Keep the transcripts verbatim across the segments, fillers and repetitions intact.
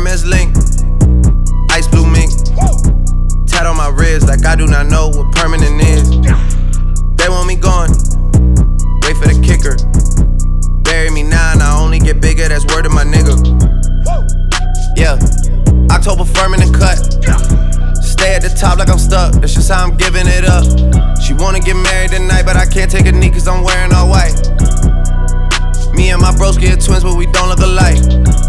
Hermes link, ice blue mink. Tat on my wrist like I do not know what permanent is. They want me gone, wait for the kicker. Bury me now and I only get bigger, that's word of my nigga. Yeah, October firm in the cut. Stay at the top like I'm stuck, that's just how I'm giving it up. She wanna get married tonight, but I can't take a knee cause I'm wearing all white. Me and my broski are twins, but we don't look alike.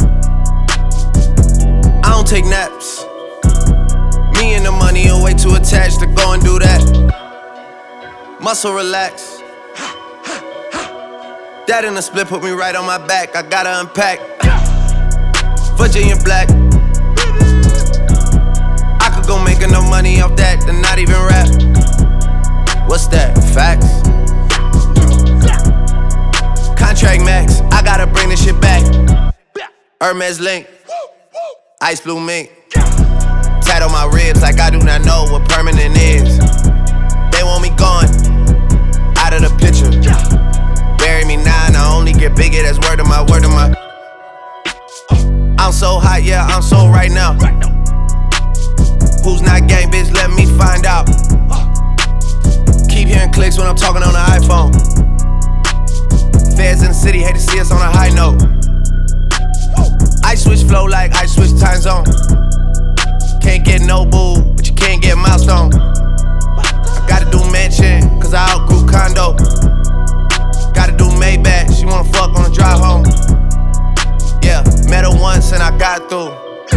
I don't take naps. Me and the money are way too attached to go and do that. Muscle relax. That in the split put me right on my back, I gotta unpack. Virginia black. I could go make enough money off that to not even rap. What's that? Facts? Contract max, I gotta bring this shit back. Hermes link, ice blue mink. Tat on my ribs like I do not know what permanent is. They want me gone, out of the picture. Bury me now and I only get bigger, that's word of my, word of my. I'm so hot, yeah, I'm so right now. Who's not gang, bitch, let me find out. Keep hearing clicks when I'm talking on the iPhone. Feds in the city, hate to see us on a high note. I switch flow like I switch time zone. Can't get no boo, but you can't get milestone. I gotta do mansion, cause I outgrew condo. Gotta do Maybach, she wanna fuck on the drive home. Yeah, met her once and I got through.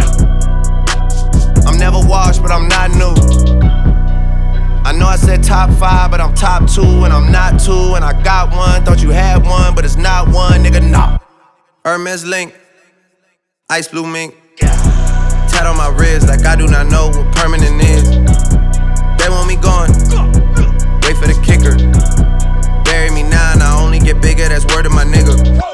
I'm never washed, but I'm not new. I know I said top five, but I'm top two, and I'm not two, and I got one. Thought you had one, but it's not one, nigga, nah. Hermes link, ice blue mink. Tat on my wrist like I do not know what permanent is. They want me gone, wait for the kicker. Bury me now and I only get bigger, that's word of my nigga.